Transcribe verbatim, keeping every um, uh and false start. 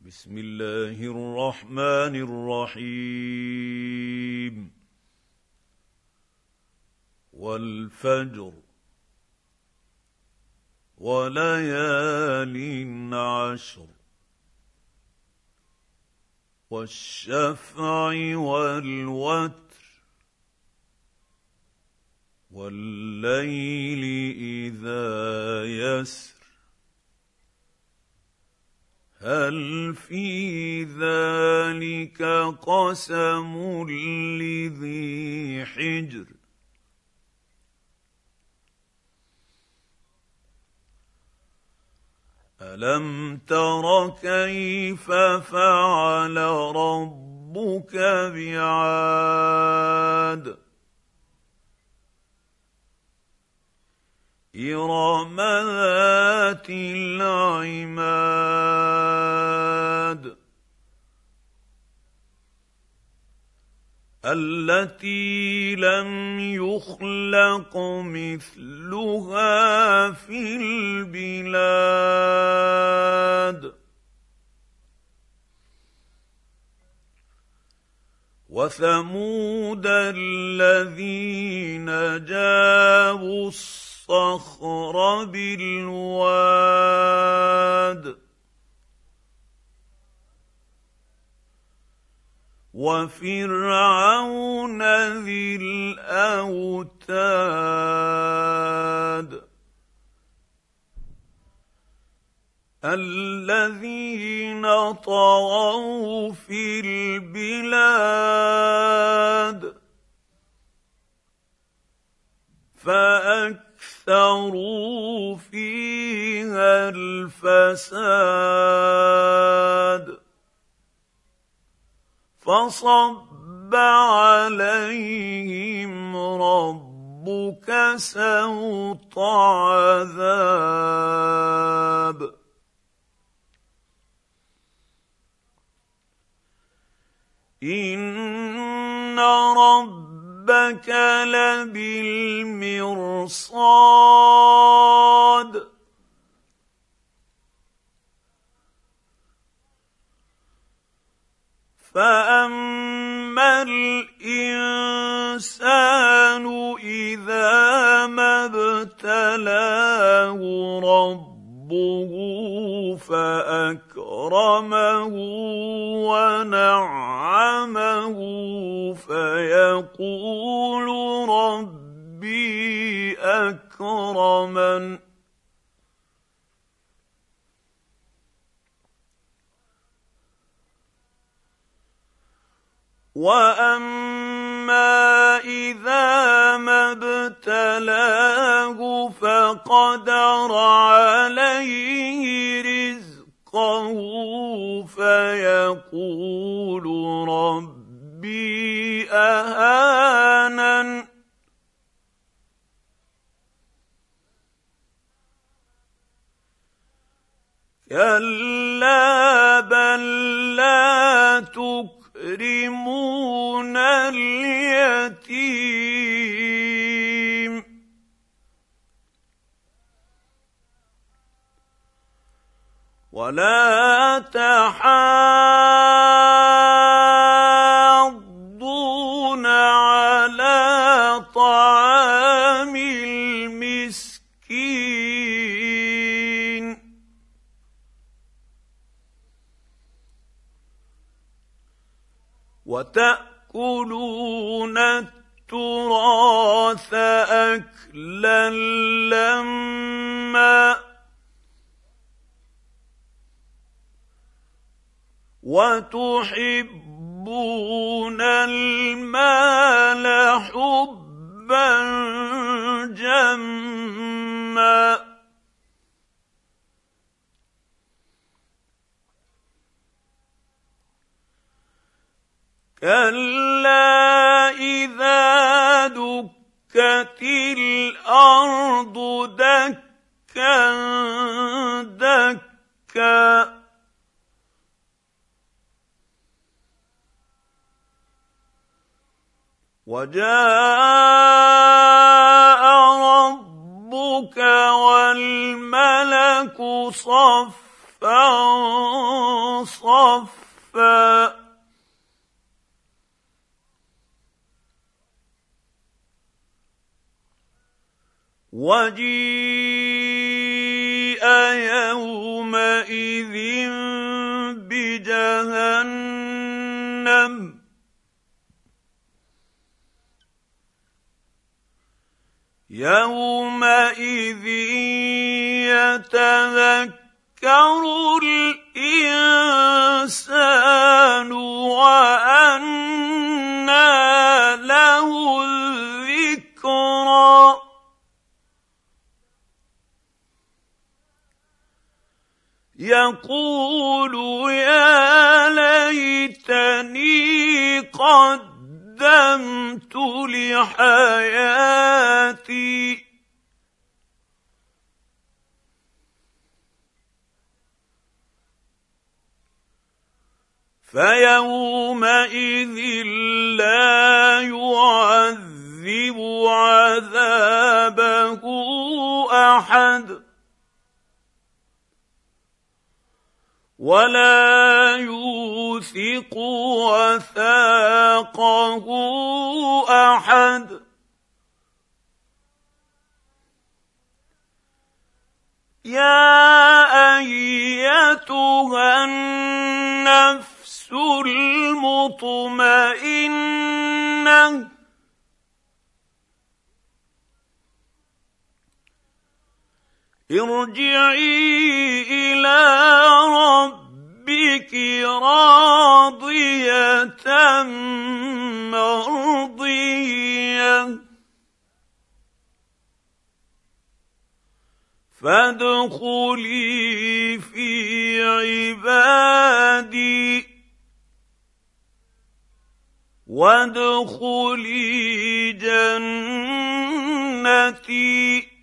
بسم الله الرحمن الرحيم. والفجر وليال عشر والشفع والوتر والليل إذا يسر هل في ذلك قسم لذي حجر ألم تر كيف فعل ربك بعاد إرم ذات العماد التي لم يخلق مثلها في البلاد وثمود الذين جابوا الصخر بالواد وفرعون ذي الأوتاد الذين طغوا في البلاد فأكثروا فيها الفساد فصب عليهم ربك سوط عذاب إن ربك لبالمرصاد فأما الإنسان إذا ما ابتلاه ربه فأكرمه ونعمه فيقول ربي أكرمن وأما إذا ما ابتلاه فقدر عليه رزقه فيقول ربي أهانن كلا بل لا تكرمون اليتيم ولا تحاضون على طعام المسكين وتأكلون التراث أكلا لما وتحبون المال حبا جما كلا إذا دكت الأرض دكا دكا وجاء ربك والملك صفا صفا وجيء يومئذ بجهنم يومئذ يتذكر الإنسان وأنى له الذكرى يقول يا ليتني قدمت لحياتي فيومئذ لا يعذب عذابه أحد ولا يوثق وثاقه أحد يا أيتها النفس المطمئنة ارجعي إلى ربك راضية مرضية فادخلي في عبادي وادخلي جنتي